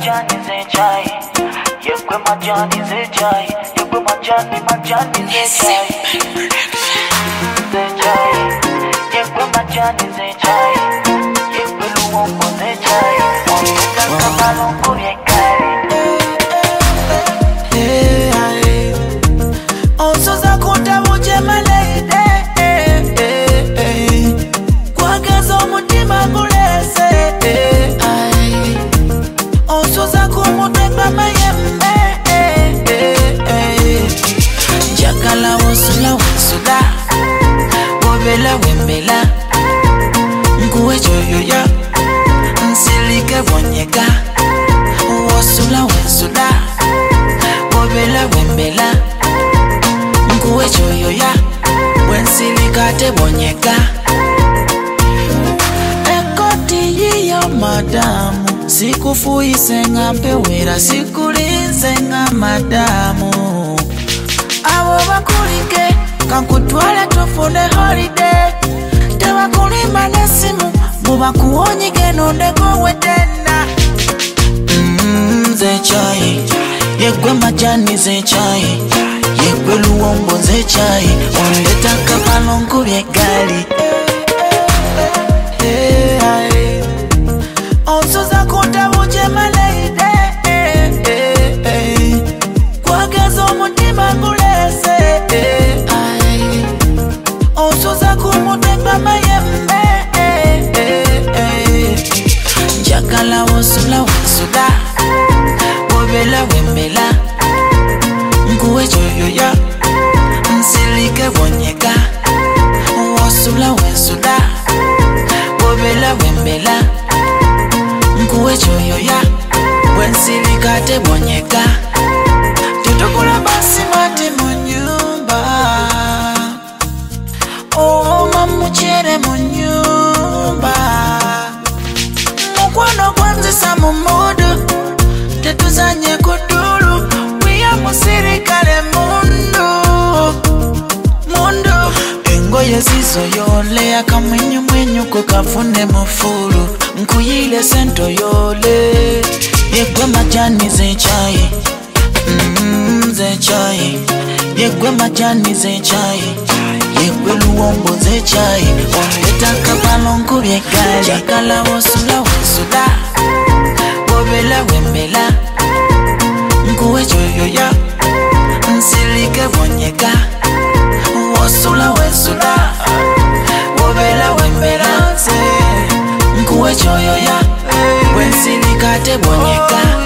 majani zechai. Yekwe majani zechai. Yekwe majani zechai. Zechai. Yekwe majani zechai. Yekwe luongo zechai. Mwambeta kamalongo yekari. Onso za kutabuche maleide. Kwa gezo mutima kulese. Onso za kumutekwa mayembe. Jakala wosula wosula. Wobela wembela. Nkuwe choyoya. Nsilike bonyeka. Wosula wosula. Wobela wembela. Nkuwe choyoya. Wensilika te bonyeka. Ekoti yiyo madamu. Sikufuise ngampe wera. Sikulinze nga madamu. Awo bakulike. Kankutwale tufune holiday. Tewa kulima nesimu. Muba kuonyi genonde gowe tena. Zechai. Yekwe majani zechai. Yekwe luongo zechai. Ondeta kamalongo vyegali. Onso za kutabuche maleide. Kwa gezo mutima kulese. Onso za kumutekwa mayembe. Jakala wosula wosula. Wobela wembela. Nkuwe choyoya. Nsilike bonyeka. Wosula wosula. Wobela wembela. Nkuwe choyoya. Wensilika te bonyeka. Tutokula basi mati munyumba. Oh mamuchere munyumba. Mukwano kwanzisa mumudu. Tetuzanye kutulu. Wiya musirikale mundu. Engoye zizo yole. Akamwenyu mwenyu kukafune mufuru. Nkuyile sento yole. Yekwe majani zechai. Zechai. Yekwe majani zechai. Yekwe luongo zechai. Ondeta kamalongo vyegali. Jakala wosula wosula. Wobela wembela. Nkuwe choyoya. Nsilike bonyeka. Wosula wosula. Wobela wembela. Nkuwe choyoya. Wensilika te bonyeka.